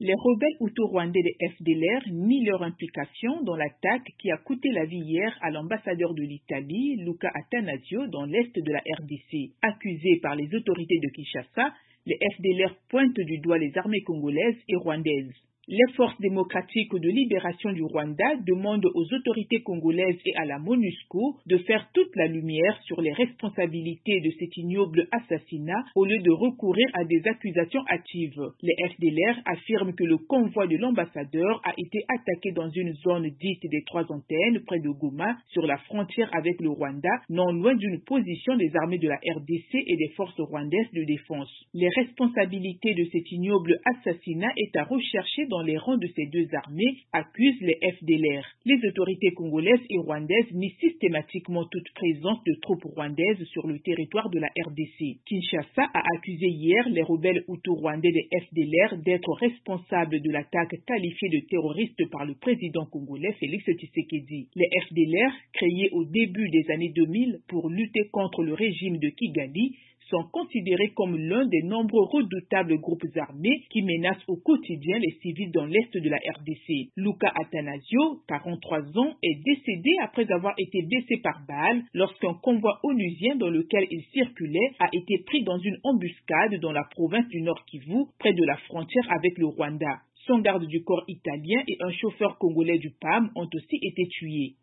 Les rebelles hutus-rwandais des FDLR nient leur implication dans l'attaque qui a coûté la vie hier à l'ambassadeur de l'Italie, Luca Attanasio, dans l'est de la RDC. Accusés par les autorités de Kinshasa, les FDLR pointent du doigt les armées congolaises et rwandaises. Les forces démocratiques de libération du Rwanda demandent aux autorités congolaises et à la MONUSCO de faire toute la lumière sur les responsabilités de cet ignoble assassinat au lieu de recourir à des accusations hâtives. Les FDLR affirment que le convoi de l'ambassadeur a été attaqué dans une zone dite des Trois Antennes près de Goma sur la frontière avec le Rwanda, non loin d'une position des armées de la RDC et des forces rwandaises de défense. Les responsabilités de cet ignoble assassinat est à rechercher dans les rangs de ces deux armées, accusent les FDLR. Les autorités congolaises et rwandaises nient systématiquement toute présence de troupes rwandaises sur le territoire de la RDC. Kinshasa a accusé hier les rebelles hutus-rwandais des FDLR d'être responsables de l'attaque qualifiée de terroriste par le président congolais Félix Tshisekedi. Les FDLR, créés au début des années 2000 pour lutter contre le régime de Kigali, sont considérés comme l'un des nombreux redoutables groupes armés qui menacent au quotidien les civils dans l'est de la RDC. Luca Attanasio, 43 ans, est décédé après avoir été blessé par balle lorsqu'un convoi onusien dans lequel il circulait a été pris dans une embuscade dans la province du Nord Kivu, près de la frontière avec le Rwanda. Son garde du corps italien et un chauffeur congolais du PAM ont aussi été tués.